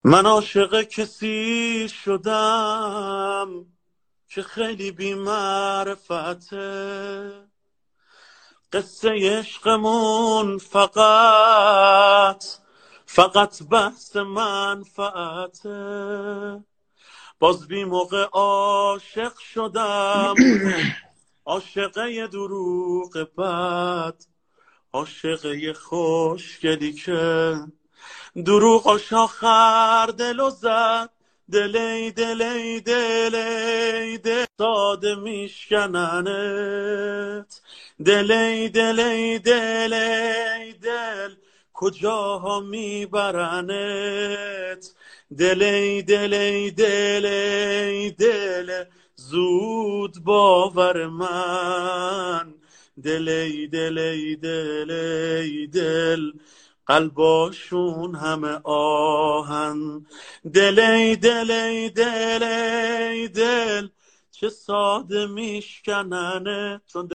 من عاشق کسی شدم که خیلی بی معرفته. قصه عشقمون فقط بحث منفعته. باز بی موقع عاشق شدم، عاشقه ی دروغ بد، عاشقه ی خوشگلی که دروغش آخر دلو زد. دلی دلی دلی دل ساده میشکننت. دلی دلی دلی دل کجاها میبرنت. دلی دلی دلی دل زود باور من. دلی دلی دلی دل قلباشون همه آهن. دلی دلی دلی دل چه ساده میشکننه. چون